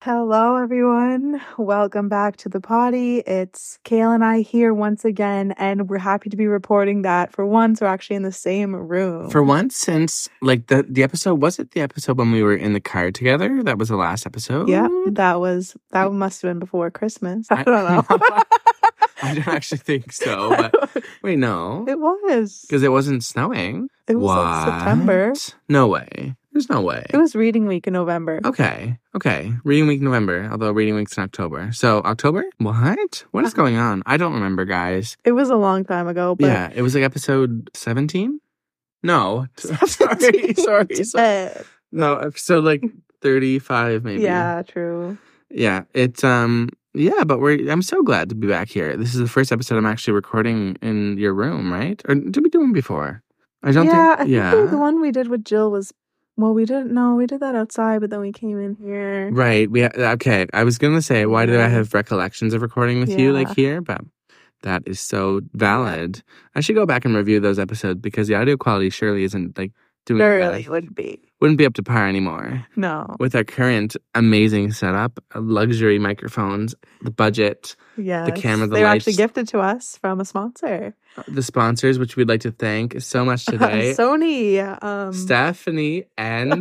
Hello, everyone. Welcome back to the potty. It's Kale and I here once again, and we're happy to be reporting that for once we're actually in the same room. For once, since like the episode, was it the episode when we were in the car together? That was the last episode. Yeah, that must have been before Christmas. I don't know. I don't actually think so. But wait, no, It was because it wasn't snowing. It was like September. No way. There's no way. It was reading week in November. Okay. Reading week November, although reading week's in October. So October? What is going on? I don't remember, guys. It was a long time ago. But yeah, it was like episode 17? No. Sorry. No, episode like 35 maybe. Yeah, true. Yeah, it's but I'm so glad to be back here. This is the first episode I'm actually recording in your room, right? Or did we do one before? I think the one we did with Jill was we did that outside, but then we came in here. Right. Okay. I was gonna say, why did I have recollections of recording with you like here? But that is so valid. I should go back and review those episodes because the audio quality surely isn't like doing really wouldn't be up to par anymore. No. With our current amazing setup, luxury microphones, the budget, the camera, the lights. They were actually gifted to us from a sponsor. The sponsors, which we'd like to thank so much today. Sony. Stephanie and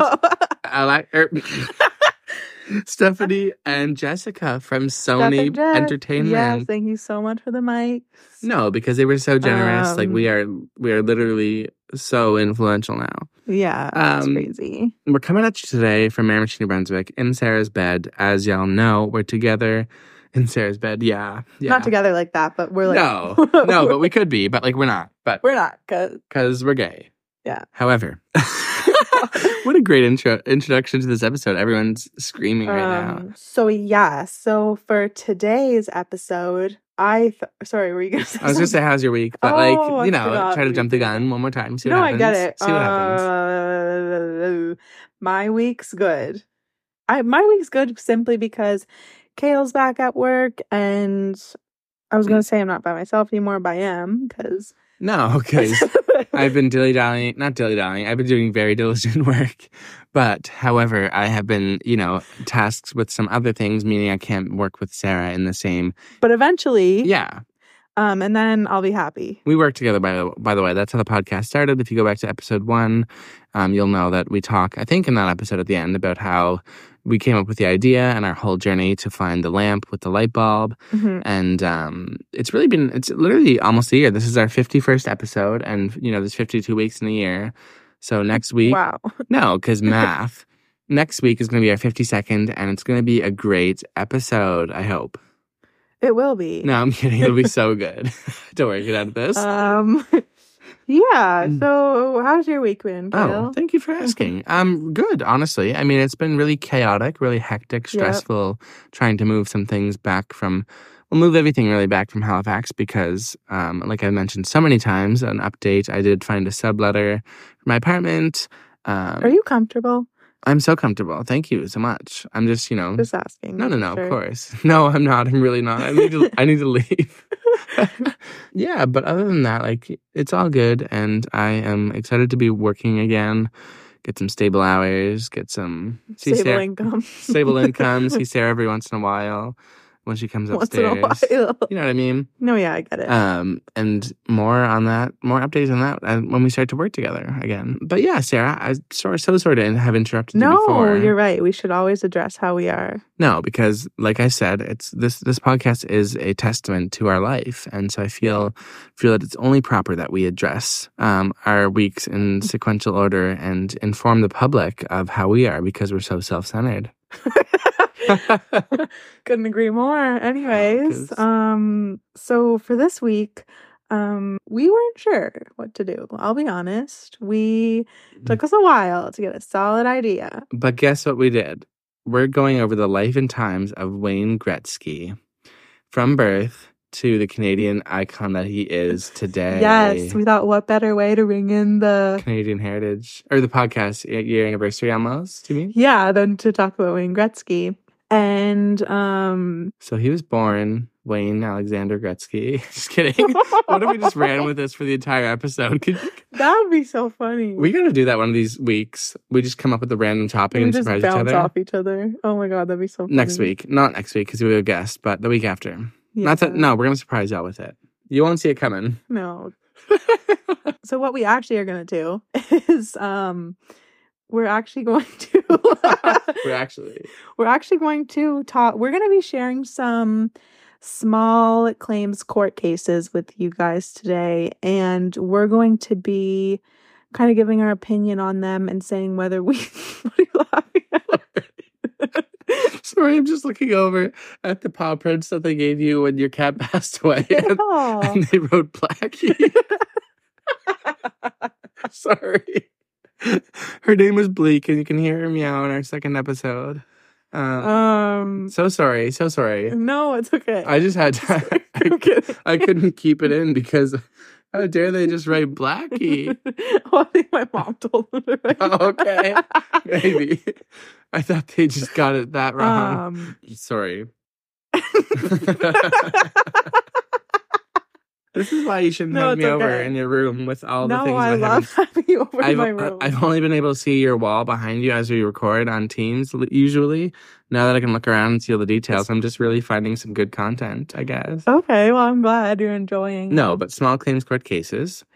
Stephanie and Jessica from Sony Entertainment. Yes, thank you so much for the mics. No, because they were so generous. We are literally so influential now. Yeah, it's crazy. We're coming at you today from Miramichi, New Brunswick, in Sarah's bed. As y'all know, we're together in Sarah's bed. Yeah. Not together like that, but we're like... No, but we could be, but like we're not. But we're not, because we're gay. Yeah. However... What a great introduction to this episode. Everyone's screaming right now. So for today's episode, sorry, were you going to say I was going to say, how's your week? But try to jump the gun one more time. See what happens. I get it. See what happens. My week's good. My week's good simply because Kale's back at work, and I was going to say I'm not by myself anymore, but I am, because... No, because I've been not dilly-dallying. I've been doing very diligent work. But, however, I have been, tasked with some other things, meaning I can't work with Sarah in the same... But eventually... Yeah. And then I'll be happy. We work together, by the way. That's how the podcast started. If you go back to episode 1, you'll know that we talk, I think in that episode at the end, about how we came up with the idea and our whole journey to find the lamp with the light bulb. Mm-hmm. And it's literally almost a year. This is our 51st episode, and, there's 52 weeks in a year. So next week... Wow. No, because math. Next week is going to be our 52nd, and it's going to be a great episode, I hope. It will be. No, I'm kidding. It'll be so good. Don't worry, get out of this. Yeah. So, how's your week been, Kale? Oh, thank you for asking. Good, honestly. I mean, it's been really chaotic, really hectic, stressful, trying to move some things back move everything really back from Halifax because, like I mentioned so many times, an update, I did find a subletter for my apartment. Are you comfortable? I'm so comfortable. Thank you so much. I'm just, Just asking. No, sure. of course. No, I'm not. I'm really not. I need to leave. Yeah, but other than that, it's all good, and I am excited to be working again, get some stable hours, get some... Stable income. Stable income, see Sarah every once in a while. When she comes upstairs. Once in a while. You know what I mean? No, yeah, I get it. And more updates on that when we start to work together again. But yeah, Sarah, I so sorry to have interrupted you before. No, you're right. We should always address how we are. No, because like I said, it's this podcast is a testament to our life. And so I feel that it's only proper that we address our weeks in sequential order and inform the public of how we are because we're so self-centered. Couldn't agree more. Anyways, so for this week, we weren't sure what to do. I'll be honest. We took us a while to get a solid idea. But guess what we did? We're going over the life and times of Wayne Gretzky from birth to the Canadian icon that he is today. Yes, we thought what better way to ring in the Canadian heritage or the podcast year anniversary almost, do you mean? Yeah, than to talk about Wayne Gretzky. And so he was born Wayne Alexander Gretzky. Just kidding. What if we just ran with this for the entire episode? That would be so funny. We gotta do that one of these weeks. We just come up with a random topic and surprise each other. We just bounce off each other. Oh my God, that'd be so funny. Next week. Not next week because we have a guest, but the week after. Yeah. No, we're gonna surprise y'all with it. You won't see it coming. No. So what we actually are gonna do is we're actually going to talk. We're gonna be sharing some small claims court cases with you guys today, and we're going to be kind of giving our opinion on them and saying whether we what are you laughing at? Sorry, I'm just looking over at the paw prints that they gave you when your cat passed away, and they wrote Blackie. Sorry. Her name was Bleak, and you can hear her meow in our second episode. So sorry. No, it's okay. I just had to. I couldn't keep it in because how dare they just write Blackie? Well, I think my mom told them to write. Oh, okay, maybe. I thought they just got it that wrong. Sorry. This is why you shouldn't have me over in your room with all the things. No, I love having you over in my room. I've only been able to see your wall behind you as we record on Teams, usually. Now that I can look around and see all the details, I'm just really finding some good content, I guess. Okay, well, I'm glad you're enjoying. No, but small claims court cases.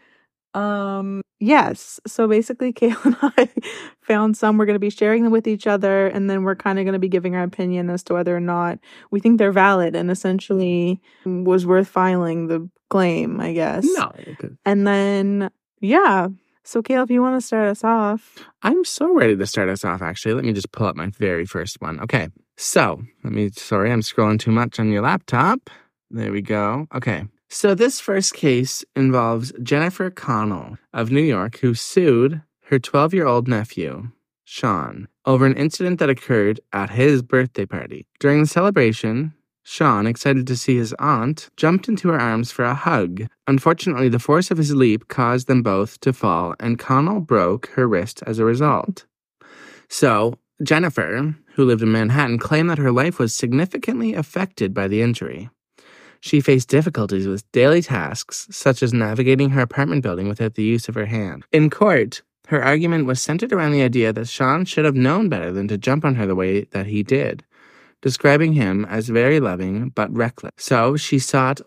Yes. So basically, Kayla and I found some. We're going to be sharing them with each other, and then we're kind of going to be giving our opinion as to whether or not we think they're valid and essentially was worth filing the claim, I guess. No. And then, yeah. So, Kayla, if you want to start us off. I'm so ready to start us off, actually. Let me just pull up my very first one. Okay. So, sorry, I'm scrolling too much on your laptop. There we go. Okay. So this first case involves Jennifer Connell of New York, who sued her 12-year-old nephew, Sean, over an incident that occurred at his birthday party. During the celebration, Sean, excited to see his aunt, jumped into her arms for a hug. Unfortunately, the force of his leap caused them both to fall, and Connell broke her wrist as a result. So, Jennifer, who lived in Manhattan, claimed that her life was significantly affected by the injury. She faced difficulties with daily tasks, such as navigating her apartment building without the use of her hand. In court, her argument was centered around the idea that Sean should have known better than to jump on her the way that he did, describing him as very loving but reckless. So she sought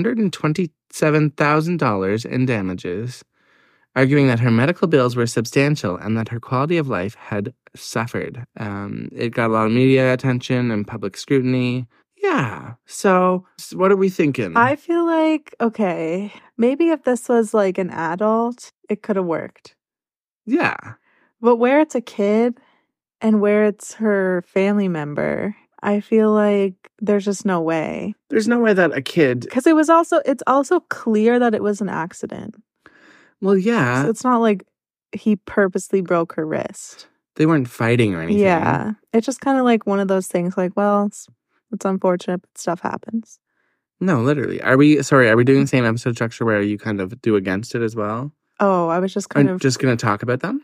$127,000 in damages, arguing that her medical bills were substantial and that her quality of life had suffered. It got a lot of media attention and public scrutiny. Yeah. So what are we thinking? I feel like, okay, maybe if this was like an adult, it could have worked. Yeah. But where it's a kid and where it's her family member, I feel like there's just no way. There's no way that a kid... Because it's also clear that it was an accident. Well, yeah. So it's not like he purposely broke her wrist. They weren't fighting or anything. Yeah. It's just kind of like one of those things like, well, it's unfortunate, but stuff happens. No, literally. Are we doing the same episode structure where you kind of do against it as well? Oh, I was just just going to talk about them?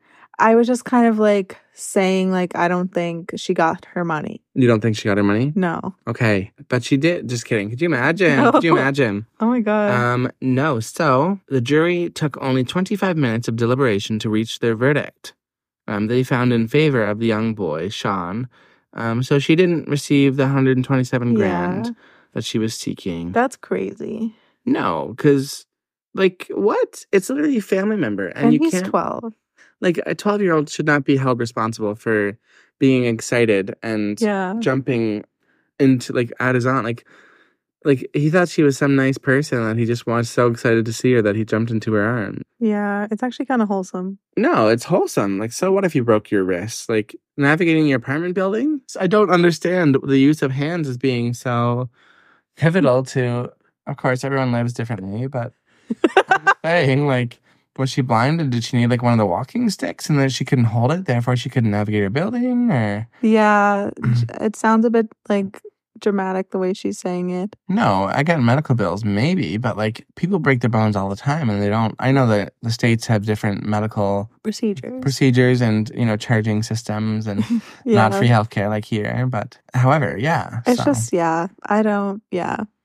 I was just kind of like saying like, I don't think she got her money. You don't think she got her money? No. Okay. But she did. Just kidding. Could you imagine? No. Could you imagine? Oh my God. No. So the jury took only 25 minutes of deliberation to reach their verdict. They found in favor of the young boy, Sean. So she didn't receive the $127,000 that she was seeking. That's crazy. No, because, like, what? It's literally a family member. And you he's can't, 12. Like, a 12-year-old should not be held responsible for being excited and jumping into, like, at his aunt. Like, he thought she was some nice person that he just was so excited to see her that he jumped into her arm. Yeah, it's actually kind of wholesome. No, it's wholesome. Like, so what if you broke your wrist? Like, navigating your apartment building? I don't understand the use of hands as being so pivotal to, of course, everyone lives differently, but I'm saying, like, was she blind and did she need, like, one of the walking sticks and then she couldn't hold it, therefore she couldn't navigate her building, or? Yeah, it sounds a bit, like, dramatic the way she's saying it. No, I got medical bills, maybe, but like people break their bones all the time and they don't. I know that the states have different medical procedures and, you know, charging systems and not free healthcare like here. But however, it's just, I don't,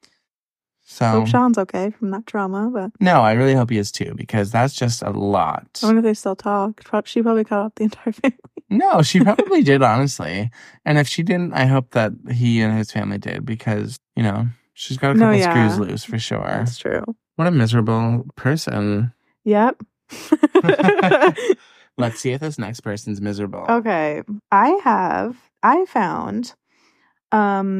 So hope Sean's okay from that trauma, but no, I really hope he is too, because that's just a lot. I wonder if they still talk. She probably cut off the entire family. No, she probably did, honestly. And if she didn't, I hope that he and his family did, because, you know, she's got a couple screws loose for sure. That's true. What a miserable person. Yep. Let's see if this next person's miserable. Okay. I found, so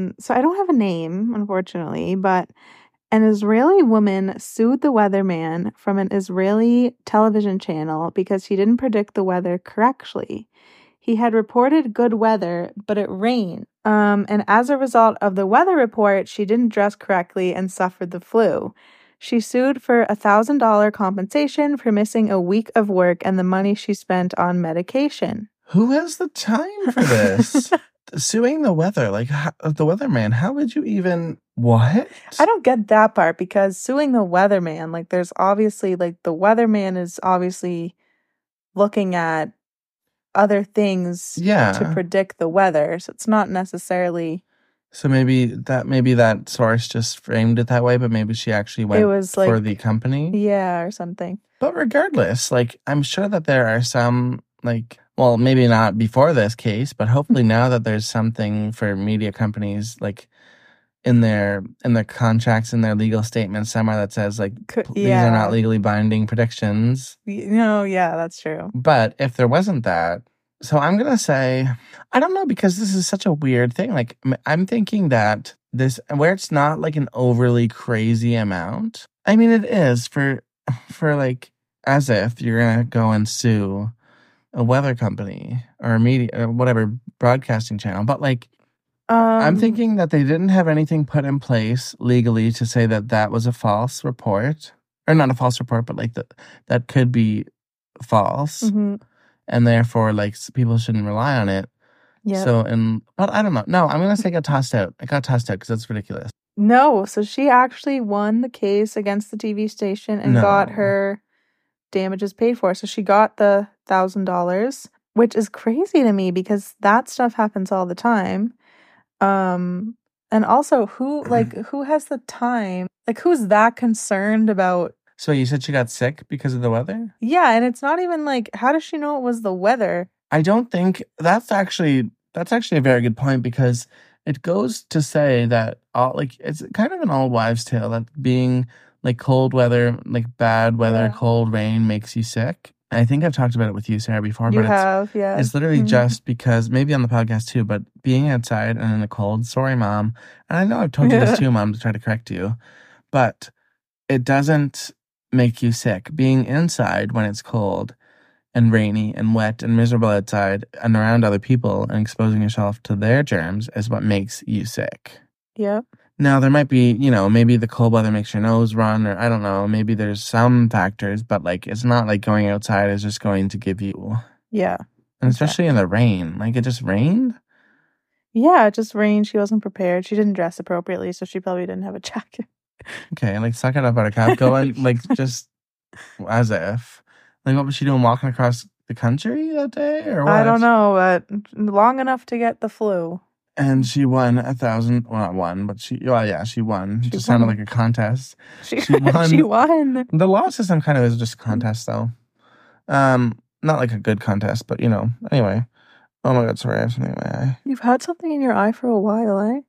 I don't have a name, unfortunately, but an Israeli woman sued the weatherman from an Israeli television channel because he didn't predict the weather correctly. He had reported good weather, but it rained. And as a result of the weather report, she didn't dress correctly and suffered the flu. She sued for $1,000 compensation for missing a week of work and the money she spent on medication. Who has the time for this? Suing the weather, like the weatherman. How would you even... What? I don't get that part, because suing the weatherman, like, there's obviously, like, the weatherman is obviously looking at other things to predict the weather. So it's not necessarily... So maybe that source just framed it that way, but maybe she actually went for the company? Yeah, or something. But regardless, like, I'm sure that there are some, like... Well, maybe not before this case, but hopefully now that there's something for media companies, like, in their contracts, in their legal statements somewhere that says, like, these are not legally binding predictions. No, yeah, that's true. But if there wasn't that, so I'm going to say, I don't know, because this is such a weird thing. Like, I'm thinking that this, where it's not like an overly crazy amount. I mean, it is for like, as if you're going to go and sue a weather company or a media or whatever broadcasting channel. But like, I'm thinking that they didn't have anything put in place legally to say that that was a false report, or not a false report, but like that could be false, and therefore like people shouldn't rely on it. Yeah. So but I don't know. No, I'm gonna say it got tossed out. It got tossed out because that's ridiculous. No, so she actually won the case against the TV station and got her damages paid for. So she got the $1,000, which is crazy to me because that stuff happens all the time. And also who has the time? Like, who's that concerned about? So you said she got sick because of the weather? Yeah, and it's not even like, how does she know it was the weather? I don't think that's actually a very good point, because it goes to say that it's kind of an old wives' tale that being like cold weather, like bad weather, cold rain makes you sick. I think I've talked about it with you, Sarah, before. It's literally just because, maybe on the podcast too, but being outside and in the cold, sorry, Mom. And I know I've told you this too, Mom, to try to correct you, but it doesn't make you sick. Being inside when it's cold and rainy and wet and miserable outside and around other people and exposing yourself to their germs is what makes you sick. Yep. Now, there might be, maybe the cold weather makes your nose run, or I don't know, maybe there's some factors, but, like, it's not like going outside is just going to give you... Yeah. And especially in the rain. Like, it just rained? Yeah, it just rained. She wasn't prepared. She didn't dress appropriately, so she probably didn't have a jacket. Okay, like, suck it up, Buttercup. Go and, like, just as if. Like, what was she doing, walking across the country that day, or what? I don't know, but long enough to get the flu. And she won 1,000. Well, not won, but she won. It just sounded like a contest. She won. She won. The law system kind of is just a contest, though. Not like a good contest, but Anyway. Oh my God, sorry, I have something in my eye. You've had something in your eye for a while, eh?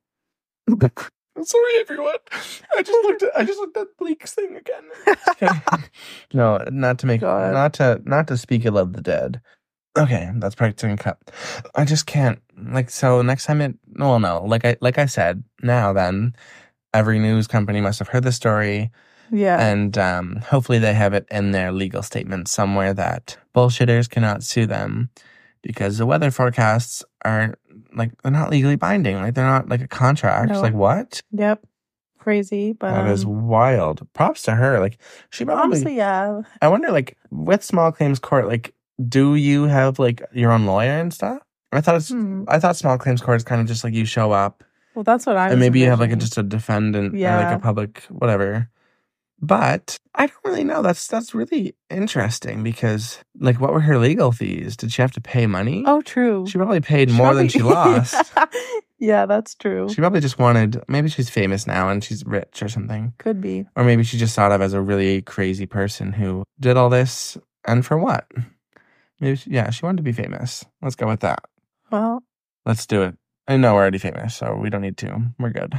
Sorry, everyone. I just looked at Bleak's thing again. No, not to speak ill of the dead. Okay, that's practicing cut. I just can't, so next time like I said, now then, every news company must have heard the story. Yeah. And hopefully they have it in their legal statement somewhere that bullshitters cannot sue them because the weather forecasts are, they're not legally binding. Like, they're not like a contract. No. Like, what? Yep. Crazy, but... That is wild. Props to her. Like, she probably... Honestly, yeah. I wonder, with small claims court, do you have your own lawyer and stuff? I thought small claims court is kind of just you show up. Well, that's what I was and maybe envisioning. You have just a defendant or a public whatever. But I don't really know. That's really interesting because what were her legal fees? Did she have to pay money? Oh, true. She probably paid more than she lost. Yeah, that's true. She probably just wanted, maybe she's famous now and she's rich or something. Could be. Or maybe she just thought of as a really crazy person who did all this, and for what? Maybe, she wanted to be famous. Let's go with that. Well, let's do it. I know we're already famous, so we don't need to. We're good.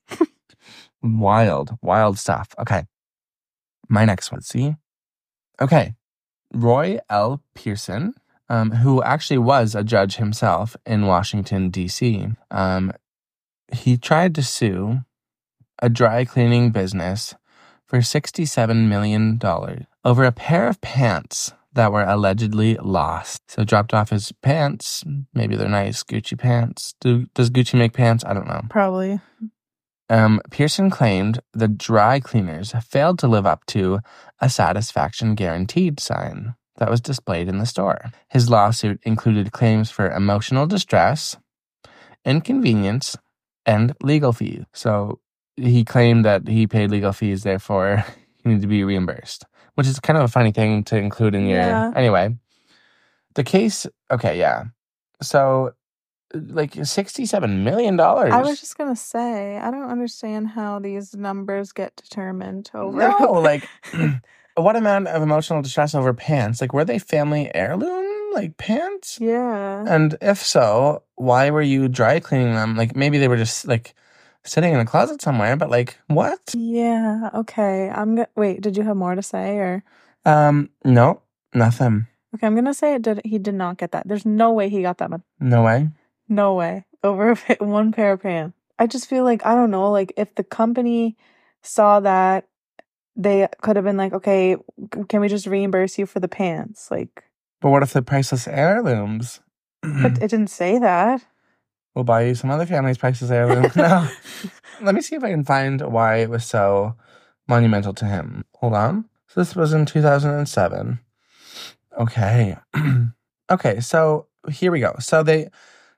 Wild stuff. Okay. My next one, see? Okay. Roy L. Pearson, who actually was a judge himself in Washington, D.C., he tried to sue a dry cleaning business for $67 million over a pair of pants that were allegedly lost. So dropped off his pants. Maybe they're nice Gucci pants. Does Gucci make pants? I don't know. Probably. Pearson claimed the dry cleaners failed to live up to a satisfaction guaranteed sign that was displayed in the store. His lawsuit included claims for emotional distress, inconvenience, and legal fees. So he claimed that he paid legal fees, therefore he needed to be reimbursed, which is kind of a funny thing to include in your... Yeah. Anyway, the case... Okay, yeah. So, like, $67 million. I was just going to say, I don't understand how these numbers get determined over... No, like, what amount of emotional distress over pants? Like, were they family heirloom, like, pants? Yeah. And if so, why were you dry cleaning them? Like, maybe they were just, like, sitting in a closet somewhere, but, like, what? Yeah, okay. Wait, did you have more to say, or? No, nothing. Okay, I'm gonna say he did not get that. There's no way he got that much. No way? No way. Over one pair of pants. I just feel like, I don't know, like, if the company saw that, they could have been like, okay, can we just reimburse you for the pants? Like... But what if they're priceless heirlooms? But it didn't say that. We'll buy you some other family's priceless heirlooms. No. Let me see if I can find why it was so monumental to him. Hold on. So this was in 2007. Okay. Okay, so here we go. So the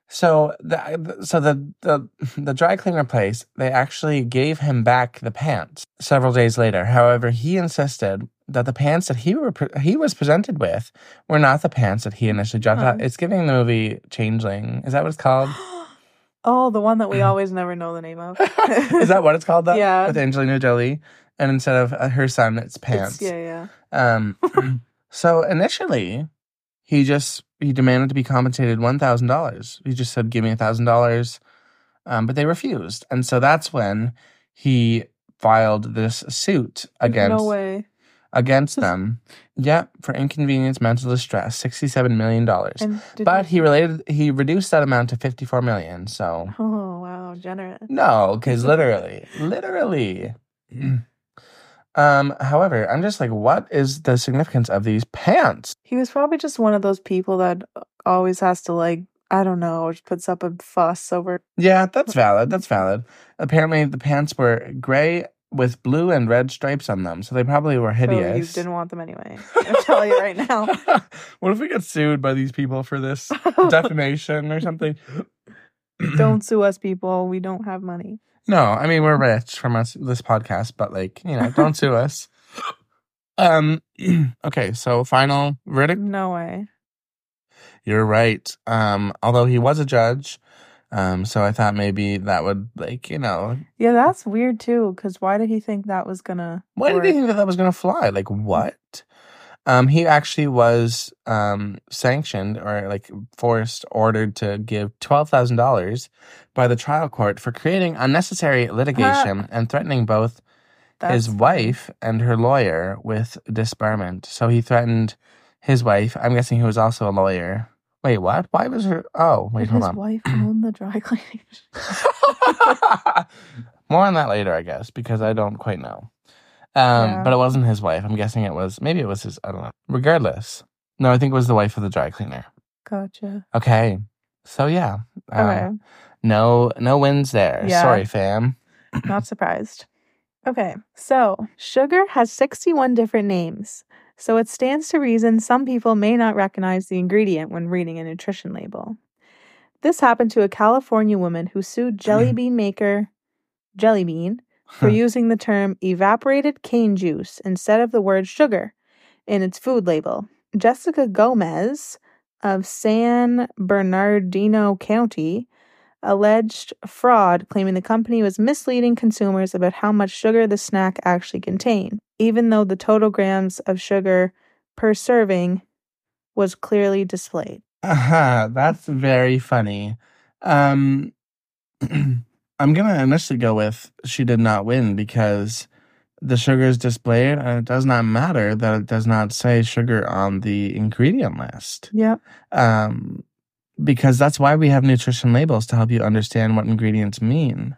dry cleaner place, they actually gave him back the pants several days later. However, he insisted that the pants that he was presented with were not the pants that he initially dropped out. It's giving the movie Changeling. Is that what it's called? Oh, the one that we always never know the name of. Is that what it's called, though? Yeah. With Angelina Jolie. And instead of her son, it's pants. Yeah. So initially, he demanded to be compensated $1,000. He just said, give me $1,000. But they refused. And so that's when he filed this suit against... No way. Against them. Yep, for inconvenience, mental distress, $67 million. But he reduced that amount to $54 million, so... Oh, wow, generous. No, because literally. However, I'm just like, what is the significance of these pants? He was probably just one of those people that always has to, like, I don't know, just puts up a fuss over... Yeah, that's valid. Apparently, the pants were gray with blue and red stripes on them, so they probably were hideous. So you didn't want them anyway. I'll tell you right now. What if we get sued by these people for this defamation or something? Don't sue us, people. We don't have money. No, I mean, we're rich from this podcast, but, like, don't sue us. Okay, so final verdict? No way. You're right. Although he was a judge, so I thought maybe that would, like, Yeah, that's weird, too, because why did he think that was gonna Why work? did he think that was gonna fly? Like, what? He actually was sanctioned or, like, ordered to give $12,000 by the trial court for creating unnecessary litigation and threatening both his wife and her lawyer with disbarment. So he threatened his wife. I'm guessing he was also a lawyer. Wait, what? Why was her... Oh, wait, hold on. His wife owned the dry cleaning. More on that later, I guess, because I don't quite know. But it wasn't his wife. I'm guessing maybe it was his, I don't know. Regardless. No, I think it was the wife of the dry cleaner. Gotcha. Okay. So, yeah. Okay. No wins there. Yeah. Sorry, fam. Not surprised. Okay. So, sugar has 61 different names. So it stands to reason some people may not recognize the ingredient when reading a nutrition label. This happened to a California woman who sued jelly bean maker Jelly Bean for using the term evaporated cane juice instead of the word sugar in its food label. Jessica Gomez of San Bernardino County alleged fraud, claiming the company was misleading consumers about how much sugar the snack actually contained, even though the total grams of sugar per serving was clearly displayed. That's very funny. I'm gonna initially go with she did not win because the sugar is displayed and it does not matter that it does not say sugar on the ingredient list. Yep. Because that's why we have nutrition labels to help you understand what ingredients mean.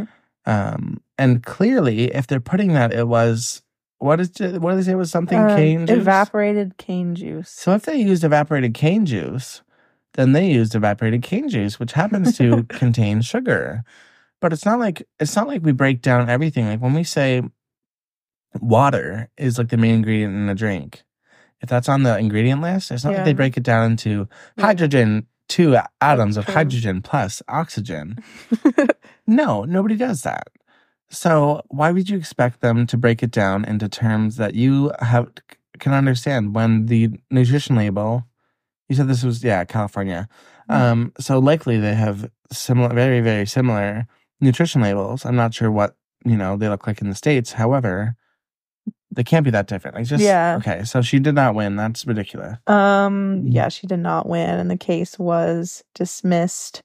And clearly, if they're putting that, it was what did they say it was something cane juice? Evaporated cane juice. So if they used evaporated cane juice, then they used evaporated cane juice, which happens to contain sugar. But it's not like we break down everything. Like when we say water is like the main ingredient in a drink, if that's on the ingredient list, it's not like they break it down into hydrogen, 2 atoms of hydrogen plus oxygen. No, nobody does that. So why would you expect them to break it down into terms that you can understand when the nutrition label, you said this was, California. So likely they have similar, very, very similar nutrition labels. I'm not sure what, they look like in the States. However, they can't be that different. Okay, so she did not win. That's ridiculous. Yeah, she did not win, and the case was dismissed.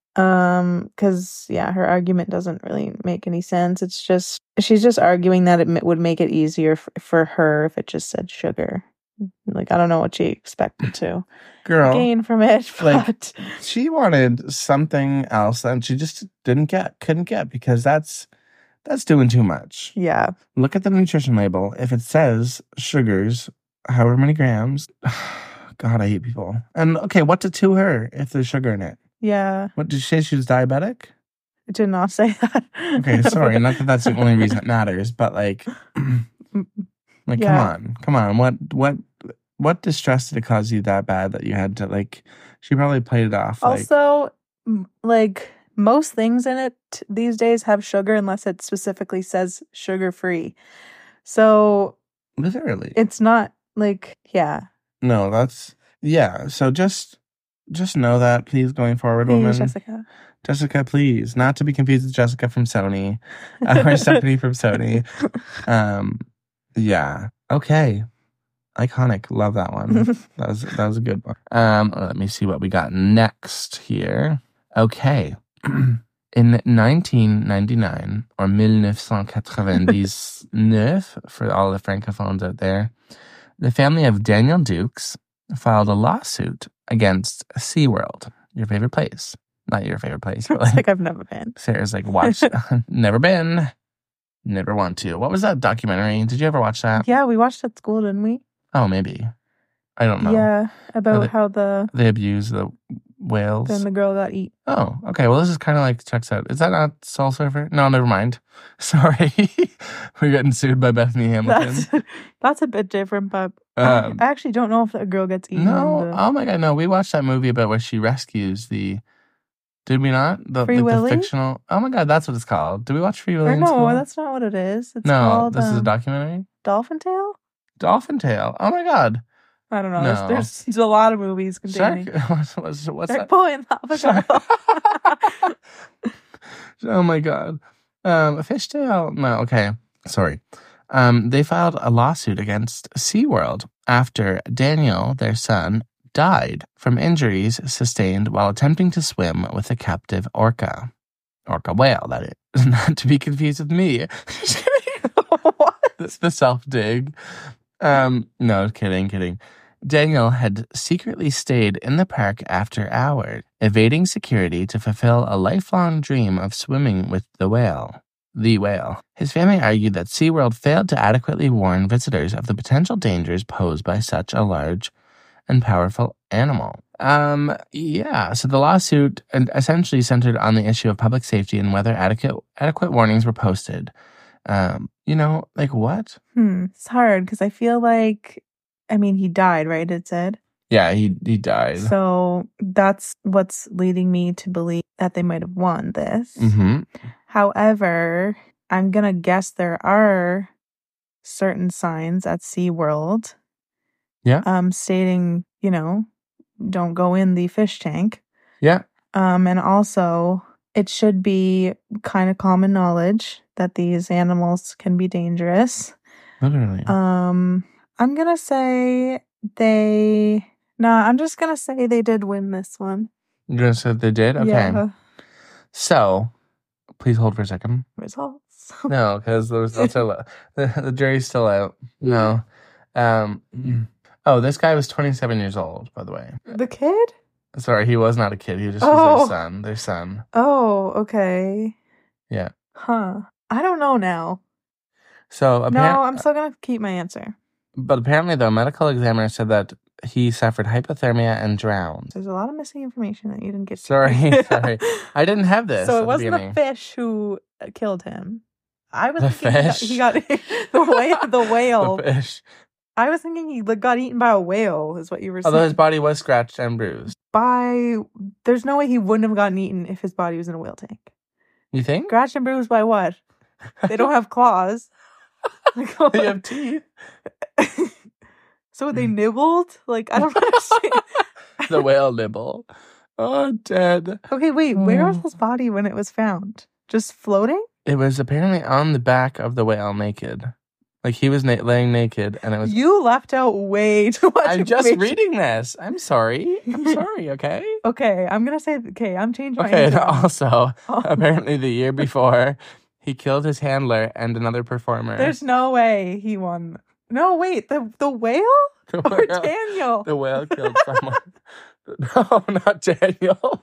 Because her argument doesn't really make any sense. It's just she's just arguing that it would make it easier for her if it just said sugar. Like I don't know what she expected to gain from it, but she wanted something else and she just couldn't get because that's doing too much. Yeah. Look at the nutrition label. If it says sugars, however many grams, God, I hate people. And okay, what to her if there's sugar in it? Yeah. What did she say? She was diabetic? I did not say that. Okay, sorry. Not that that's the only reason it matters, but come on. What distress did it cause you that bad that you had to she probably played it off. Also, most things in it these days have sugar unless it specifically says sugar-free. So literally. It's not No, that's so just know that, please, going forward, woman. Jessica, please. Not to be confused with Jessica from Sony. Or Stephanie from Sony. Okay. Iconic. Love that one. that was a good one. Let me see what we got next here. Okay. In 1999, or 1999, for all the francophones out there, the family of Daniel Dukes filed a lawsuit against SeaWorld, your favorite place. Not your favorite place, but I've never been. Sarah's watch. Never been. Never want to. What was that documentary? Did you ever watch that? Yeah, we watched it at school, didn't we? Oh, maybe. I don't know. Yeah, about how they abuse the whales. Then the girl got eaten. Oh, okay. Well, this is kind of checks out. Is that not Soul Surfer? No, never mind. Sorry. We're getting sued by Bethany Hamilton. That's a bit different, but I actually don't know if a girl gets eaten. No. Oh my God, no. We watched that movie about where she rescues the... Did we not? Free Willy? The fictional... Oh my God, that's what it's called. Did we watch Free Willy in no, school? That's not what it is. It's called... this is a documentary? Dolphin Tale? Dolphin Tale. Oh my God. I don't know. No. There's a lot of movies containing. What's that? Boy in Lava. Oh my God. A fishtail? No, okay. Sorry. They filed a lawsuit against SeaWorld after Daniel, their son, died from injuries sustained while attempting to swim with a captive orca. Orca whale, that is. Not to be confused with me. Just kidding. What? That's the self-dig. No, kidding. Daniel had secretly stayed in the park after hours, evading security to fulfill a lifelong dream of swimming with the whale. The whale. His family argued that SeaWorld failed to adequately warn visitors of the potential dangers posed by such a large and powerful animal. So the lawsuit essentially centered on the issue of public safety and whether adequate warnings were posted. What? It's hard because I feel he died, right? It said. Yeah, he died. So that's what's leading me to believe that they might have won this. Mm-hmm. However, I'm gonna guess there are certain signs at SeaWorld. Yeah. Stating, don't go in the fish tank. Yeah. And also, it should be kind of common knowledge that these animals can be dangerous. Literally. I'm gonna say I'm just gonna say they did win this one. You're gonna say they did? Okay. Yeah. So, please hold for a second. Results. No, because the results are the jury's still out. No. This guy was 27 years old, by the way. The kid? Sorry, he was not a kid. He just was their son. Their son. Oh, okay. Yeah. Huh. I don't know now. So no, I'm still gonna keep my answer. But apparently, the medical examiner said that he suffered hypothermia and drowned. There's a lot of missing information that you didn't get. Sorry. I didn't have this. So it wasn't the fish who killed him. I was thinking fish. He got the whale. The fish. I was thinking he got eaten by a whale, is what you were saying. Although his body was scratched and bruised. There's no way he wouldn't have gotten eaten if his body was in a whale tank. You think? Scratched and bruised by what? They don't have claws. They have teeth. So they nibbled? Like, I don't understand. The whale nibble. Oh, dead. Okay, wait. Where was his body when it was found? Just floating? It was apparently on the back of the whale naked. Like, he was laying naked, and it was... You left out way too much I'm just reading this. I'm sorry. Okay? Okay, I'm going to say... Okay, I'm changing my answer. answer. Also, apparently the year before, he killed his handler and another performer. There's no way he won. No, wait. The whale? Or Daniel? The whale killed someone. No, not Daniel.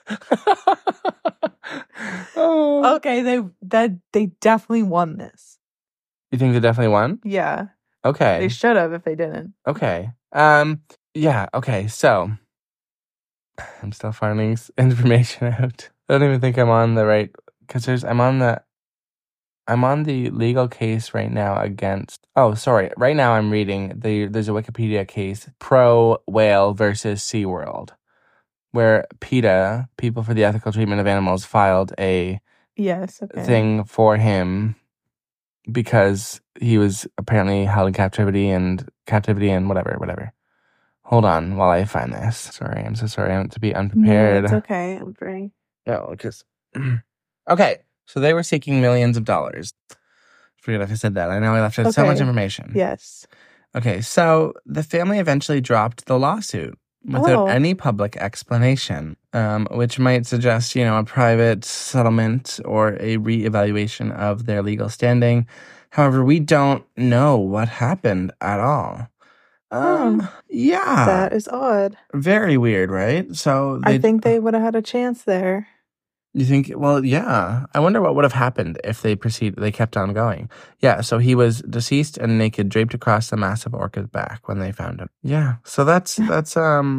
Okay, they definitely won this. You think they definitely won? Yeah. Okay. They should have if they didn't. Okay. Yeah, okay, so I'm still finding information out. I don't even think I'm on the right, because I'm on the legal case right now against, right now I'm reading, there's a Wikipedia case, pro whale versus SeaWorld, where PETA, People for the Ethical Treatment of Animals, filed a thing for him because he was apparently held in captivity and whatever. Hold on while I find this. Sorry, I'm so sorry. I want to be unprepared. No, it's okay. I'm free. No, just... Okay, so they were seeking millions of dollars. Forget if I said that. I know I left out so much information. Yes. Okay, so the family eventually dropped the lawsuit without any public explanation, which might suggest, a private settlement or a reevaluation of their legal standing. However, we don't know what happened at all. Yeah. That is odd. Very weird, right? So I think they would have had a chance there. You think? Well, yeah. I wonder what would have happened if they kept on going. Yeah, so he was deceased and naked, draped across the massive orca's back when they found him. Yeah. So that's that.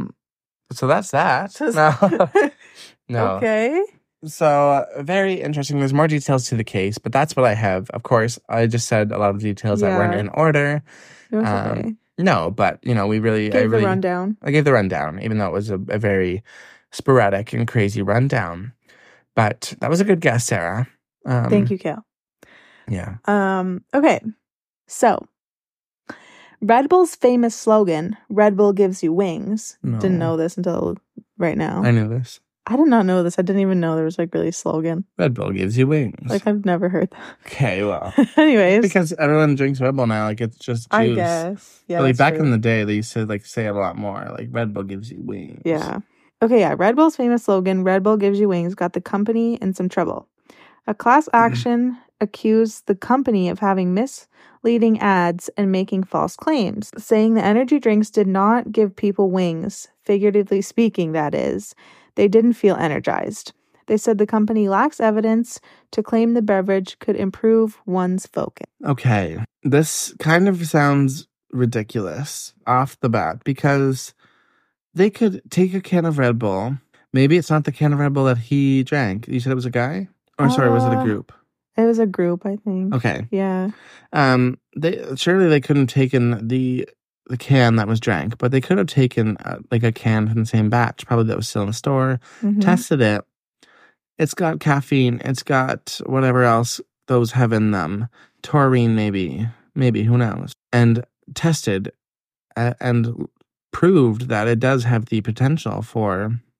No. Okay. So very interesting. There's more details to the case, but that's what I have. Of course, I just said a lot of details that weren't in order. It was okay. No, but I gave the rundown. I gave the rundown, even though it was a very sporadic and crazy rundown. But that was a good guess, Sarah. Thank you, Kale. Yeah. Okay. So, Red Bull's famous slogan, "Red Bull gives you wings." No. Didn't know this until right now. I knew this. I did not know this. I didn't even know there was really a slogan. Red Bull gives you wings. I've never heard that. Okay, well. Anyways. Because everyone drinks Red Bull now. It's just juice. I guess. Yeah. But back in the day, they used to say it a lot more. Red Bull gives you wings. Yeah. Okay, yeah. Red Bull's famous slogan, "Red Bull gives you wings," got the company in some trouble. A class action accused the company of having misleading ads and making false claims, saying the energy drinks did not give people wings, figuratively speaking, that is. They didn't feel energized. They said the company lacks evidence to claim the beverage could improve one's focus. Okay, this kind of sounds ridiculous off the bat because they could take a can of Red Bull. Maybe it's not the can of Red Bull that he drank. You said it was a guy? Or sorry, was it a group? It was a group, I think. Okay. Yeah. Surely they couldn't have taken the can that was drank, but they could have taken a can from the same batch, probably that was still in the store, tested it. It's got caffeine. It's got whatever else those have in them. Taurine, maybe, who knows? And tested and proved that it does have the potential for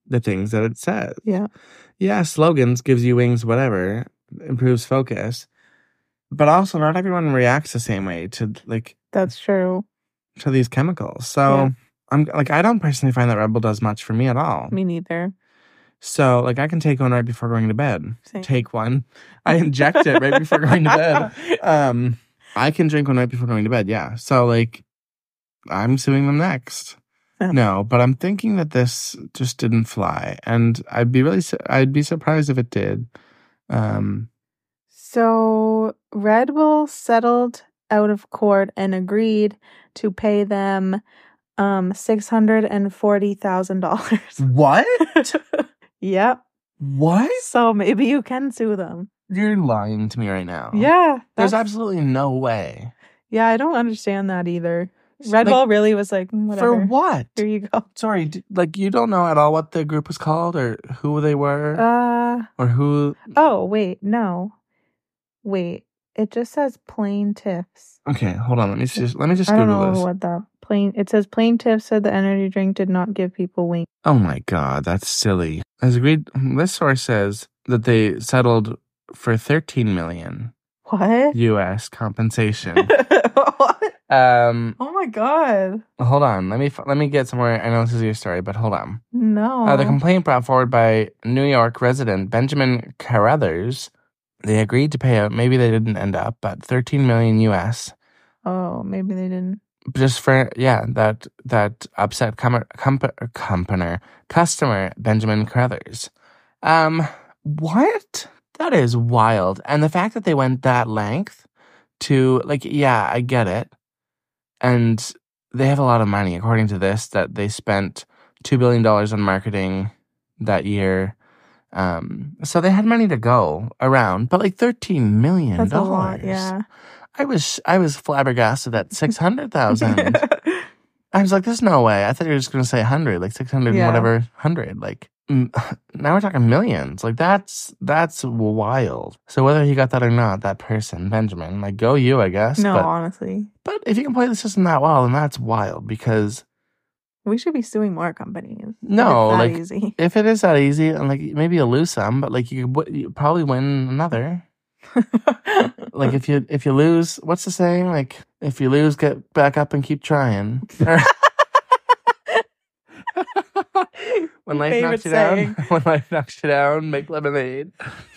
the things that it says. Yeah. Yeah, slogans, gives you wings, whatever, improves focus. But also not everyone reacts the same way to That's true. to these chemicals. So I don't personally find that Red Bull does much for me at all. Me neither. So I can take one right before going to bed. Same. Take one. I inject it right before going to bed. I can drink one right before going to bed, yeah. So I'm suing them next. Oh. No, but I'm thinking that this just didn't fly, and I'd be surprised if it did. So Red Bull settled out of court and agreed to pay them $640,000. What? Yep. What? So maybe you can sue them. You're lying to me right now. Yeah. There's absolutely no way. Yeah, I don't understand that either. Red Bull really was like, whatever. For what? Here you go. Sorry, you don't know at all what the group was called or who they were? Or who? Oh, wait, no. Wait, it just says plaintiffs. Okay, hold on. Let me just I don't Google know this. what that it says plaintiffs said the energy drink did not give people wings. Oh my God, that's silly. As agreed, this source says that they settled for $13 million. What? U.S. compensation. What? Oh my God. Hold on. Let me get somewhere. I know this is your story, but hold on. No. The complaint brought forward by New York resident Benjamin Carruthers. They agreed to pay out. Maybe they didn't end up, but $13 million U.S. Oh, maybe they didn't. Just for that upset customer Benjamin Carruthers. What? That is wild. And the fact that they went that length to I get it. And they have a lot of money, according to this, that they spent $2 billion on marketing that year. So they had money to go around, but $13 million. That's a lot, yeah. I was flabbergasted at 600,000. I was like, there's no way. I thought you were just going to say 100, 600 and whatever, 100. Now we're talking millions. That's wild. So whether he got that or not, that person, Benjamin, go you, I guess. No, honestly. But if you can play the system that well, then that's wild because we should be suing more companies. No, if it's that easy. If it is that easy, and maybe you'll lose some, but you probably win another. If you lose, what's the saying? If you lose, get back up and keep trying. When life knocks you down, make lemonade.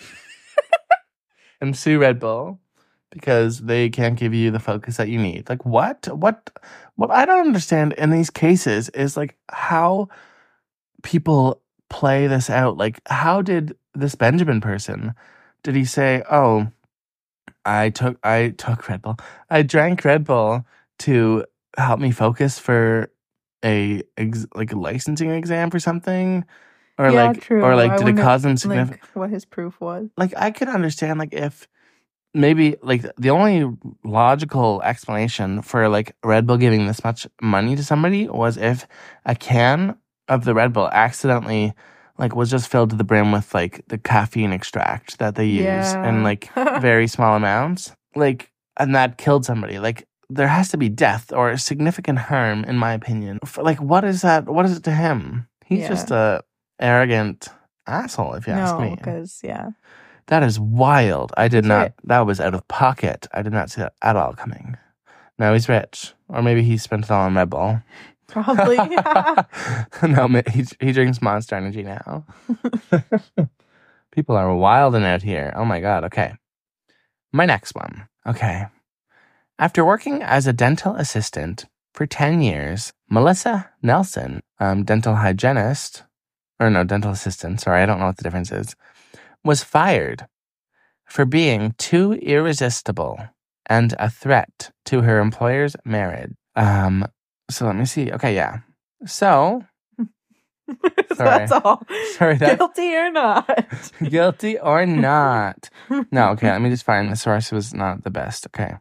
And sue Red Bull because they can't give you the focus that you need. What I don't understand in these cases is how people play this out. How did this Benjamin person, did he say, oh, I took Red Bull. I drank Red Bull to help me focus for a licensing exam for something, or true. or did it cause him significant? What his proof was? I could understand if maybe the only logical explanation for Red Bull giving this much money to somebody was if a can of the Red Bull accidentally was just filled to the brim with the caffeine extract that they use in very small amounts, and that killed somebody. There has to be death or significant harm, in my opinion. What is that? What is it to him? He's just a arrogant asshole, if you ask me. Because, That is wild. I did not. That was out of pocket. I did not see that at all coming. Now he's rich. Or maybe he spent it all on Red Bull. Probably. No, he drinks Monster Energy now. People are wilding out here. Oh my God. Okay. My next one. Okay. After working as a dental assistant for 10 years, Melissa Nelson, dental hygienist, dental assistant, sorry, I don't know what the difference is, was fired for being too irresistible and a threat to her employer's marriage. So let me see. Okay, yeah. So, sorry. That's all. Sorry, guilty or not? Guilty or not? No, okay, let me just find the source was not the best. Okay.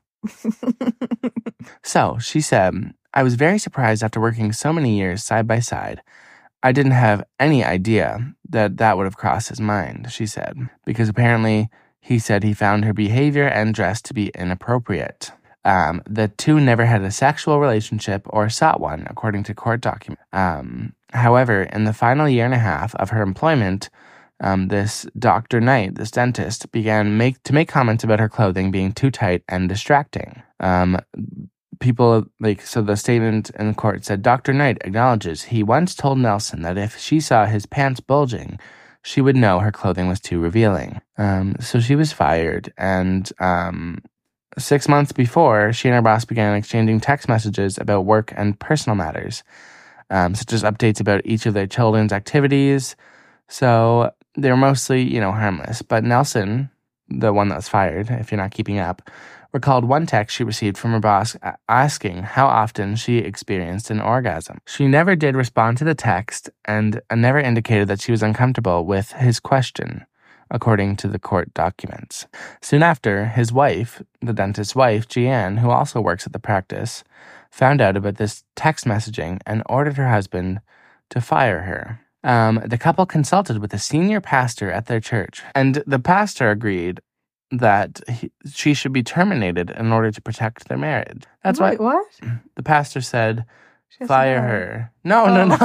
So she said, I was very surprised after working so many years side by side. I didn't have any idea that would have crossed his mind, she said, because apparently he said he found her behavior and dress to be inappropriate. The two never had a sexual relationship or sought one, according to court documents. However, in the final year and a half of her employment, this Dr. Knight, this dentist, began to make comments about her clothing being too tight and distracting. So the statement in court said, Dr. Knight acknowledges he once told Nelson that if she saw his pants bulging, she would know her clothing was too revealing. So she was fired, and 6 months before, she and her boss began exchanging text messages about work and personal matters, such as updates about each of their children's activities. So they were mostly, harmless. But Nelson, the one that was fired, if you're not keeping up, recalled one text she received from her boss asking how often she experienced an orgasm. She never did respond to the text and never indicated that she was uncomfortable with his question, according to the court documents. Soon after, his wife, the dentist's wife, Jeanne, who also works at the practice, found out about this text messaging and ordered her husband to fire her. The couple consulted with a senior pastor at their church, and the pastor agreed that she should be terminated in order to protect their marriage. That's why. What? The pastor said, fire her. No.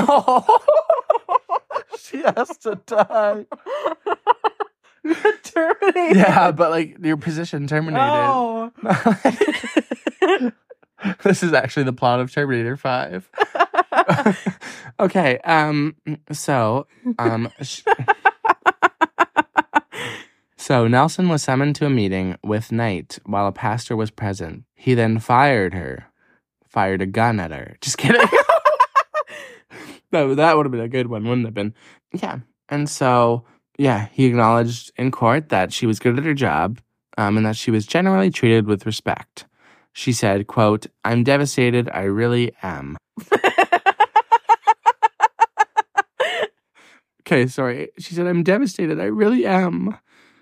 She has to die. Terminated. Yeah, but your position terminated. Oh. This is actually the plot of Terminator 5. Okay, So Nelson was summoned to a meeting with Knight while a pastor was present. He then fired a gun at her. Just kidding. That would have been a good one, wouldn't it have been? Yeah. And so, he acknowledged in court that she was good at her job, and that she was generally treated with respect. She said, quote, I'm devastated, I really am. Okay, sorry. She said, I'm devastated, I really am.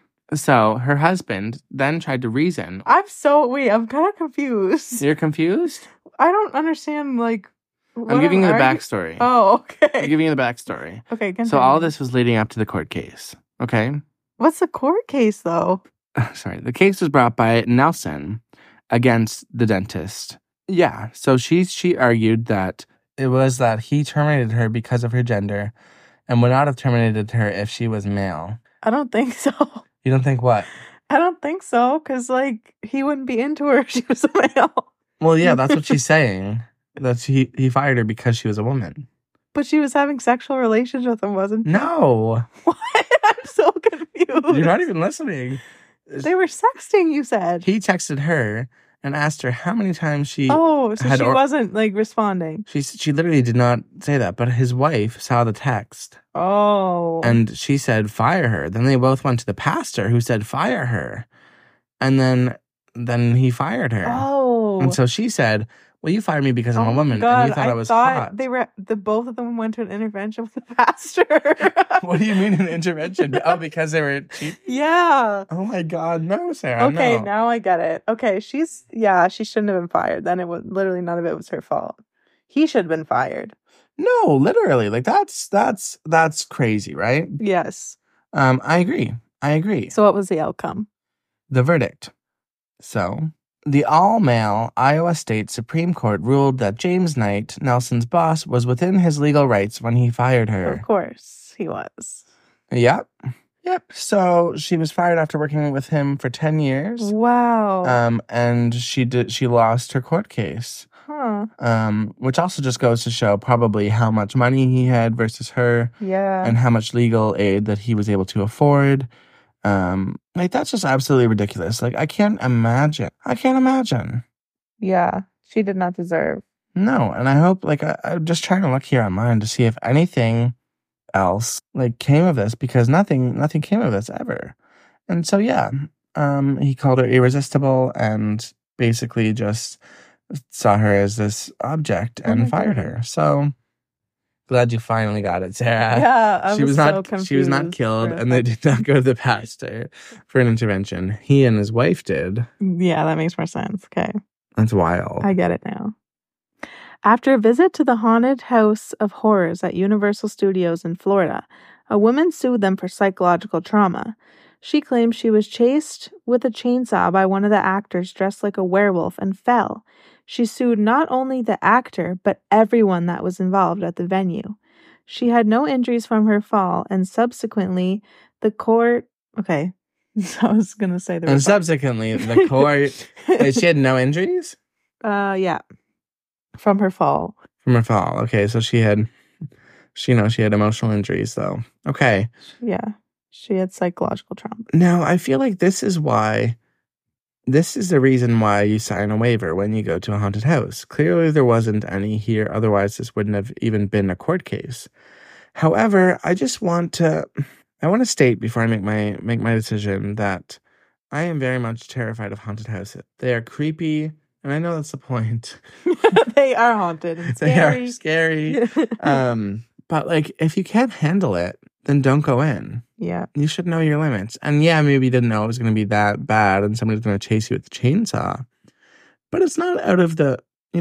So her husband then tried to reason. I'm kind of confused. You're confused? I don't understand, I'm giving you the backstory. Oh, okay. I'm giving you the backstory. Okay, continue. So all this was leading up to the court case, okay? What's the court case, though? Sorry. The case was brought by Nelson against the dentist. Yeah, so she argued that it was that he terminated her because of her gender and would not have terminated her if she was male. I don't think so. You don't think what? I don't think so, because, he wouldn't be into her if she was a male. Well, yeah, that's what she's saying. That he fired her because she was a woman. But she was having sexual relations with him, wasn't she? No. What? I'm so confused. You're not even listening. They were sexting, you said. He texted her and asked her how many times she... Oh, so she wasn't, responding. She literally did not say that, but his wife saw the text. Oh. And she said, fire her. Then they both went to the pastor who said, fire her. And then he fired her. Oh. And so she said, well, you fired me because I'm a woman. God, and you thought I was hot. Both of them went to an intervention with the pastor. What do you mean an intervention? Oh, because they were cheap? Yeah. Oh my God, no, Sarah. Okay, no. Now I get it. Okay, she shouldn't have been fired. Then it was literally none of it was her fault. He should have been fired. No, literally. That's crazy, right? Yes. I agree. So what was the outcome? The verdict. So, the all-male Iowa State Supreme Court ruled that James Knight, Nelson's boss, was within his legal rights when he fired her. Of course, he was. Yep. So she was fired after working with him for 10 years. Wow. And she lost her court case. Huh. Which also just goes to show probably how much money he had versus her. Yeah. And how much legal aid that he was able to afford. That's just absolutely ridiculous. I can't imagine. Yeah, she did not deserve. No, and I hope, I'm just trying to look here online to see if anything else, came of this, because nothing came of this ever. And so, yeah, he called her irresistible and basically just saw her as this object and fired her. So... glad you finally got it, Sarah. Yeah, I was so confused. She was not killed, and they did not go to the pastor for an intervention. He and his wife did. Yeah, that makes more sense. Okay. That's wild. I get it now. After a visit to the haunted house of horrors at Universal Studios in Florida, a woman sued them for psychological trauma. She claimed she was chased with a chainsaw by one of the actors dressed like a werewolf and fell. She sued not only the actor, but everyone that was involved at the venue. She had no injuries from her fall, and subsequently, the court. Okay, so I was gonna say the. And subsequently, the court. She had no injuries. Yeah, from her fall. From her fall. Okay, so she had emotional injuries though. Okay. Yeah, she had psychological trauma. Now I feel like this is the reason why you sign a waiver when you go to a haunted house. Clearly, there wasn't any here. Otherwise, this wouldn't have even been a court case. However, I want to state before I make my decision that I am very much terrified of haunted houses. They are creepy, and I know that's the point. They are haunted and scary. They are scary. But like, if you can't handle it, then don't go in. Yeah. You should know your limits. And yeah, maybe you didn't know it was going to be that bad and somebody's going to chase you with a chainsaw. But it's not out of the,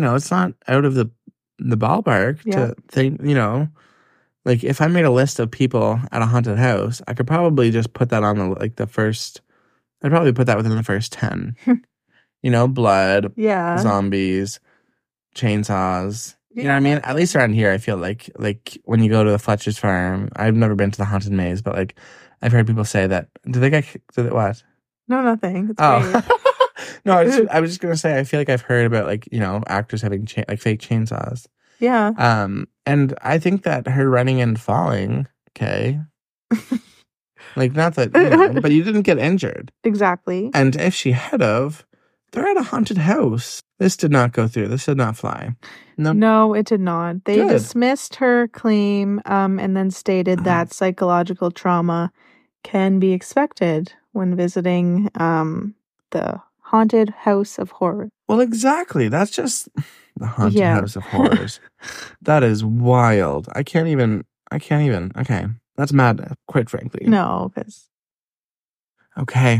ballpark to think, like if I made a list of people at a haunted house, I could probably just put that on the first, I'd probably put that within the first 10. Blood, zombies, chainsaws. You know what I mean? At least around here, I feel like when you go to the Fletcher's farm, I've never been to the haunted maze, but like I've heard people say that. Did it what? No, nothing. It's great. No, I was just gonna say I feel like I've heard about actors having fake chainsaws. Yeah. And I think that her running and falling, okay, like not that, but you didn't get injured. Exactly. And if she had of, they're at a haunted house. This did not go through. This did not fly. No, it did not. They dismissed her claim and then stated that psychological trauma can be expected when visiting the haunted house of horror. Well, exactly. That's just the haunted house of horrors. That is wild. I can't even. Okay. That's madness, quite frankly. No, because. Okay.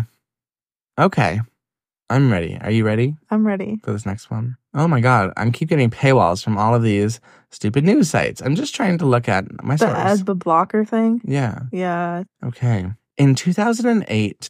I'm ready. Are you ready? I'm ready. For this next one? Oh my God. I keep getting paywalls from all of these stupid news sites. I'm just trying to look at my source. The blocker thing? Yeah. Yeah. Okay. In 2008,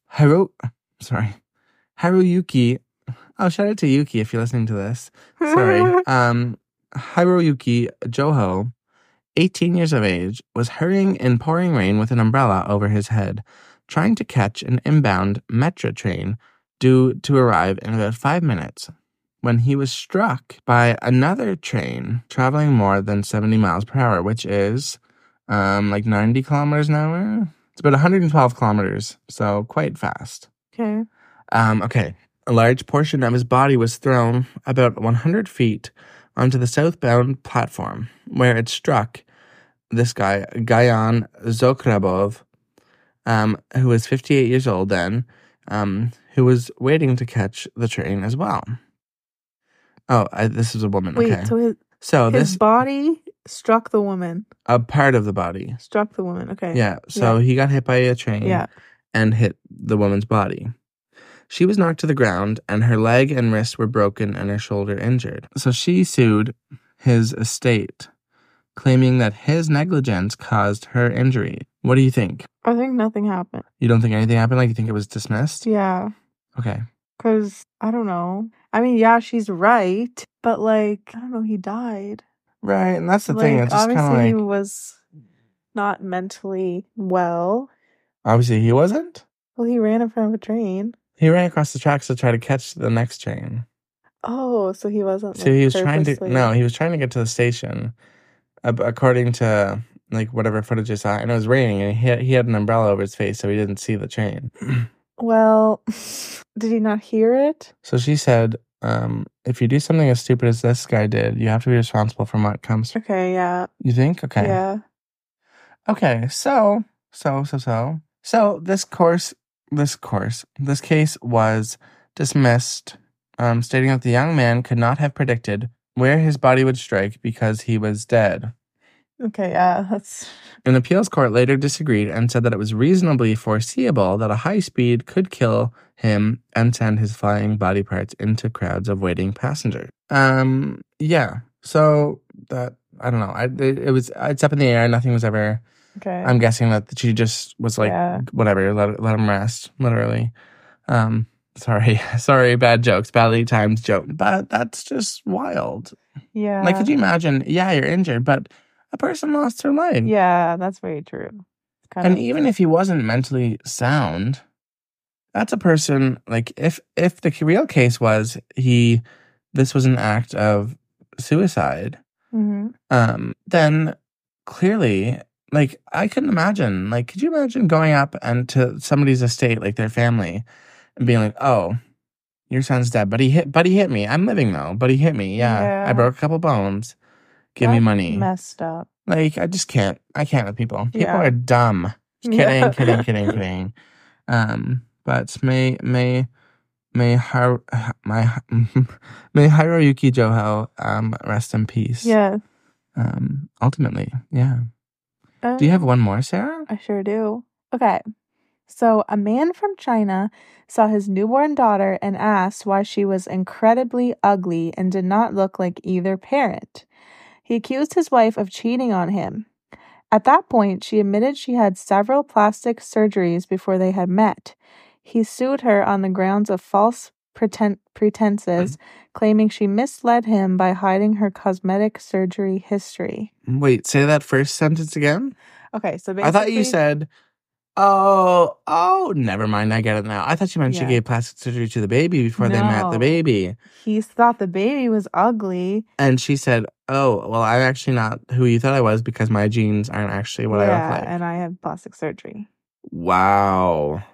Haruyuki. Oh, shout out to Yuki if you're listening to this. Sorry. Haruyuki Joho, 18 years of age, was hurrying in pouring rain with an umbrella over his head, trying to catch an inbound metro train due to arrive in about 5 minutes when he was struck by another train traveling more than 70 miles per hour, which is 90 kilometers an hour. It's about 112 kilometers, so quite fast. Okay. Okay. A large portion of his body was thrown about 100 feet onto the southbound platform, where it struck this guy, Gayan Zokrabov, who was 58 years old then, who was waiting to catch the train as well. Oh, this is a woman. Wait, okay. So his body struck the woman. A part of the body. Struck the woman, okay. Yeah, so he got hit by a train and hit the woman's body. She was knocked to the ground, and her leg and wrist were broken and her shoulder injured. So she sued his estate, claiming that his negligence caused her injury. What do you think? I think nothing happened. You don't think anything happened? Like, you think it was dismissed? Yeah. Okay. Because, I don't know. I mean, yeah, she's right, but, I don't know, he died. Right, and that's the thing. It's just obviously he was not mentally well. Obviously he wasn't? Well, he ran in front of a train. He ran across the tracks to try to catch the next train. Oh, so he wasn't. So he was trying to. No, he was trying to get to the station, according to whatever footage I saw. And it was raining, and he had an umbrella over his face, so he didn't see the train. Well, did he not hear it? So she said, "If you do something as stupid as this guy did, you have to be responsible for what comes." Okay. Yeah. You think? Okay. Yeah. Okay. So this case was dismissed, stating that the young man could not have predicted where his body would strike because he was dead. Okay, yeah, that's... An appeals court later disagreed and said that it was reasonably foreseeable that a high speed could kill him and send his flying body parts into crowds of waiting passengers. Yeah. So that, I don't know. It's up in the air. Nothing was ever... Okay. I'm guessing that she just was whatever, let him rest, literally. Sorry, bad jokes, badly timed joke, but that's just wild. Yeah. Could you imagine? Yeah, you're injured, but a person lost her life. Yeah, that's very true. And even if he wasn't mentally sound, that's a person, like, if the real case was this was an act of suicide, then clearly, like, I couldn't imagine, like, could you imagine going up and to somebody's estate, like their family, and being like, oh, your son's dead, but he hit me. I'm living though, but he hit me. Yeah. I broke a couple bones. Give me money. Messed up. Like, I just can't. I can't with people. People are dumb. Just kidding. But may Hiroyuki Joho rest in peace. Yeah. Ultimately, yeah. Do you have one more, Sarah? I sure do. Okay. So, a man from China saw his newborn daughter and asked why she was incredibly ugly and did not look like either parent. He accused his wife of cheating on him. At that point, she admitted she had several plastic surgeries before they had met. He sued her on the grounds of false pretenses, claiming she misled him by hiding her cosmetic surgery history. Wait, say that first sentence again? Okay, so basically... I thought you said... Oh, never mind. I get it now. I thought you meant she gave plastic surgery to the baby before they met the baby. He thought the baby was ugly. And she said, oh, well, I'm actually not who you thought I was because my genes aren't actually what I look like. Yeah, and I have plastic surgery. Wow.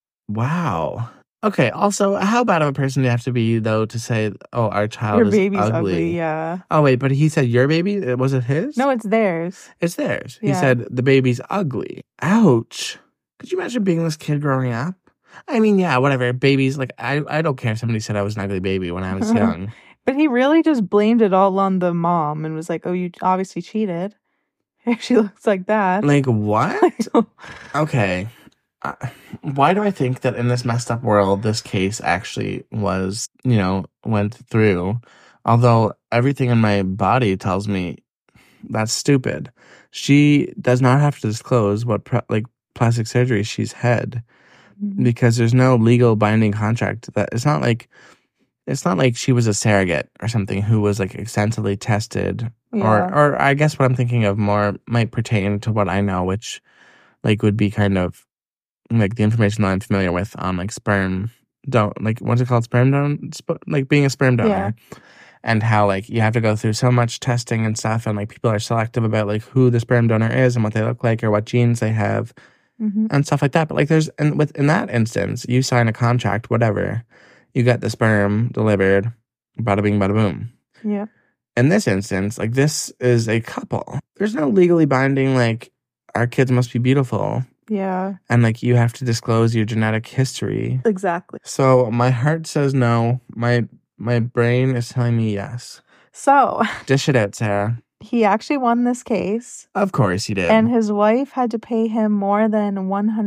Okay, also, how bad of a person do you have to be, though, to say, oh, our child Your is baby's ugly? Yeah. Oh, wait, but he said your baby? Was it his? No, it's theirs. It's theirs. Yeah. He said the baby's ugly. Ouch. Could you imagine being this kid growing up? I mean, yeah, whatever. Babies, like, I don't care if somebody said I was an ugly baby when I was young. But he really just blamed it all on the mom and was like, oh, you obviously cheated. She looks like that. Like, what? Okay. Why do I think that in this messed up world, this case actually was, went through? Although everything in my body tells me that's stupid. She does not have to disclose what, plastic surgery she's had because there's no legal binding contract. That it's not like she was a surrogate or something who was like extensively tested, or I guess what I'm thinking of more might pertain to what I know, which like would be kind of like the information that I'm familiar with on like sperm what's it called, sperm donor, like being a sperm donor. And how, like, you have to go through so much testing and stuff, and, like, people are selective about, like, who the sperm donor is and what they look like or what genes they have and stuff like that. But, like, in that instance, you sign a contract, whatever. You get the sperm delivered, bada bing, bada boom. Yeah. In this instance, like, this is a couple. There's no legally binding, like, our kids must be beautiful. Yeah. And, like, you have to disclose your genetic history. Exactly. So, my heart says no. My brain is telling me yes. So. Dish it out, Sarah. He actually won this case. Of course he did. And his wife had to pay him more than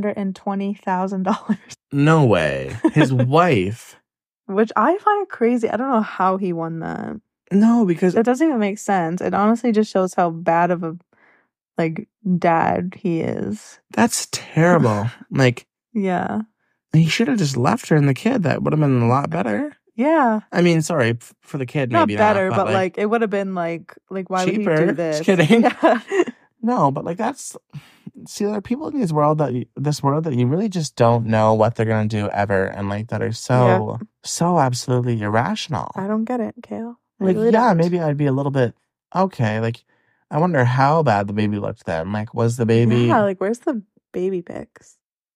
$120,000. No way. His wife. Which I find crazy. I don't know how he won that. No, because... It doesn't even make sense. It honestly just shows how bad of a, like, dad he is. That's terrible. Like... Yeah. He should have just left her and the kid. That would have been a lot better. Yeah. I mean, sorry, for the kid, maybe not better, not, but like, it would have been like why cheaper. would he do this? Just kidding. Yeah. No, but like see, there are people in this world that you really just don't know what they're gonna do ever, and like that are so absolutely irrational. I don't get it, Kale. Like, really don't. Maybe I'd be a little bit okay. Like, I wonder how bad the baby looked then. Like, was the baby? Yeah, like where's the baby pics?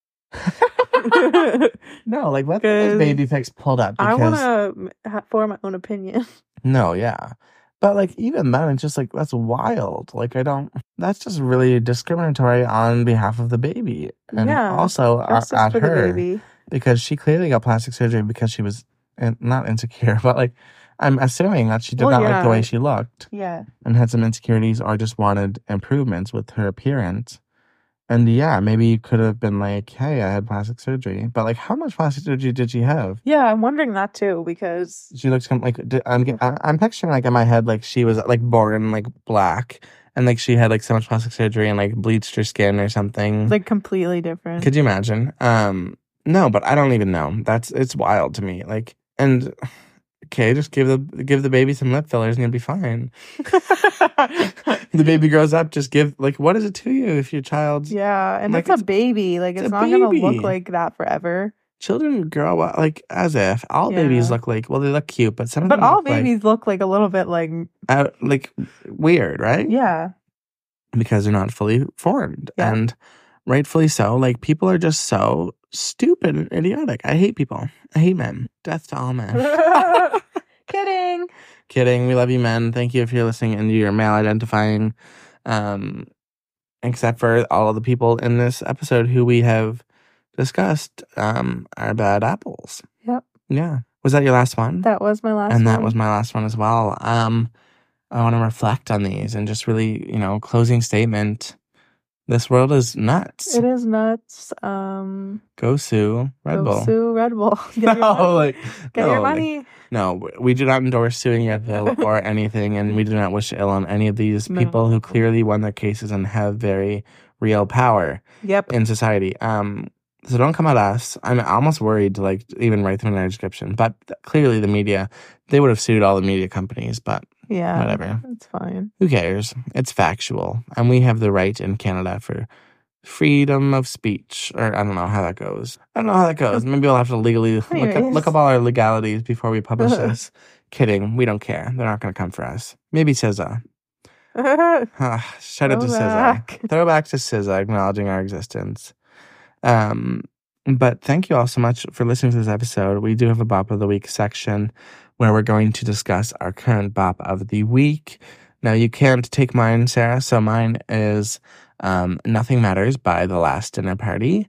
No, like let those baby pics pulled up. I want to form my own opinion. No, yeah. But like even then, it's just like that's wild. Like that's just really discriminatory on behalf of the baby. And also at her. Because she clearly got plastic surgery because she was not insecure, but like I'm assuming that she did not like the way she looked. Yeah. And had some insecurities or just wanted improvements with her appearance. And yeah, maybe you could have been like, hey, I had plastic surgery. But like, how much plastic surgery did she have? Yeah, I'm wondering that too, because... She looks like, I'm picturing like in my head, like she was like born like black. And like she had like so much plastic surgery and like bleached her skin or something. Like completely different. Could you imagine? No, but I don't even know. It's wild to me. Like, and Okay, just give the baby some lip fillers and you'll be fine. The baby grows up, just give, like, what is it to you if your child's... Yeah, and like, it's a baby. Like, it's not going to look like that forever. Children grow up, like, as if. All babies look like... Well, they look cute, but some of them But all babies look like a little bit like... weird, right? Yeah. Because they're not fully formed. Yeah. And rightfully so. Like, people are just so stupid and idiotic. I hate people. I hate men. Death to all men. Kidding. We love you, men. Thank you if you're listening and you're male identifying. Except for all of the people in this episode who we have discussed are bad apples. Yep. Yeah. Was that your last one? That was my last one. And that was my last one as well. I want to reflect on these and just really, closing statement. This world is nuts. It is nuts. Go sue Red Bull. Go sue Red Bull. Get your money. No, we do not endorse suing Red Bull or anything, and we do not wish ill on any of these people who clearly won their cases and have very real power in society. So don't come at us. I'm almost worried to even write them in our description. But clearly the media, they would have sued all the media companies, but whatever. It's fine. Who cares? It's factual. And we have the right in Canada for freedom of speech. Or I don't know how that goes. Maybe we'll have to legally look up all our legalities before we publish this. Kidding. We don't care. They're not going to come for us. Maybe SZA. Shout out to SZA. Throwback to SZA, acknowledging our existence. But thank you all so much for listening to this episode. We do have a Bop of the Week section where we're going to discuss our current Bop of the Week. Now, you can't take mine, Sarah, so mine is Nothing Matters by The Last Dinner Party.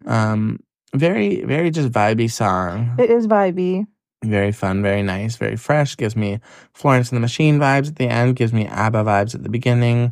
Very, very just vibey song. It is vibey. Very fun, very nice, very fresh. Gives me Florence and the Machine vibes at the end. Gives me ABBA vibes at the beginning.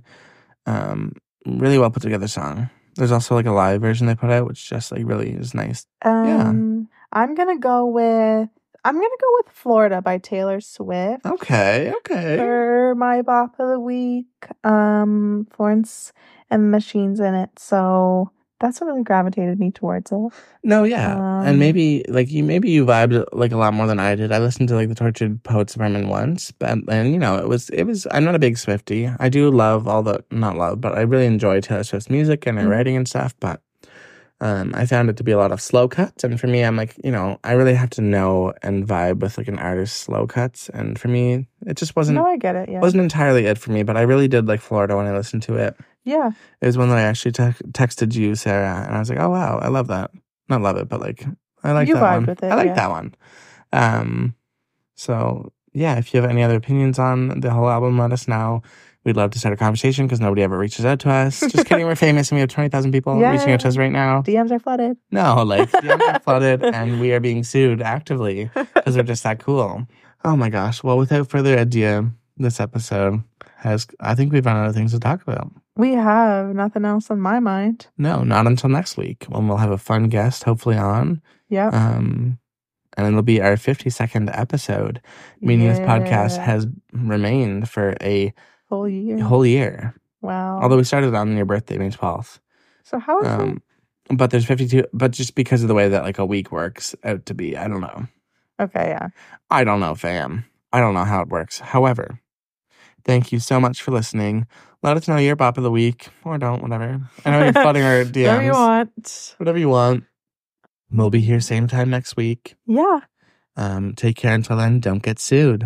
Really well put together song. There's also a live version they put out, which just really is nice. I'm gonna go with Florida by Taylor Swift. Okay. For my Bop of the Week. Florence and the Machine's in it, so that's what really gravitated me towards it. No, yeah. And maybe you vibed a lot more than I did. I listened to the Tortured Poets Sermon once, and it was I'm not a big Swiftie. I do love but I really enjoy Taylor Swift's music and her writing and stuff, but I found it to be a lot of slow cuts, and for me, I'm I really have to know and vibe with an artist's slow cuts, and for me, it just wasn't. No, I get it. Yeah, wasn't entirely it for me, but I really did like Florida when I listened to it. Yeah, it was one that I actually texted you, Sarah, and I was like, "Oh wow, I love that." Not love it, but I like that one. With it, I like that one. So yeah, if you have any other opinions on the whole album, let us know. We'd love to start a conversation because nobody ever reaches out to us. Just kidding, we're famous and we have 20,000 people reaching out to us right now. DMs are flooded. No, DMs are flooded and we are being sued actively because we're just that cool. Oh my gosh. Well, without further ado, this episode I think we've run out of things to talk about. We have nothing else on my mind. No, not until next week when we'll have a fun guest hopefully on. Yeah. And it'll be our 52nd episode, meaning this podcast has remained for a whole year. Wow. Although we started on your birthday, May 12th. So how is it? But there's 52, but just because of the way that a week works out to be, I don't know. Okay, yeah. I don't know, fam. I don't know how it works. However, thank you so much for listening. Let us know your Bop of the Week, or don't, whatever. I know you're flooding our DMs. Whatever you want. We'll be here same time next week. Yeah. Take care until then. Don't get sued.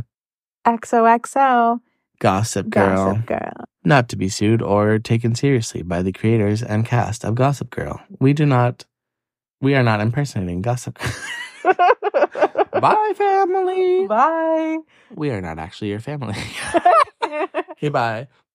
XOXO. Gossip Girl. Gossip Girl. Not to be sued or taken seriously by the creators and cast of Gossip Girl. We are not impersonating Gossip Girl. Bye, family. Bye. We are not actually your family. Okay, bye.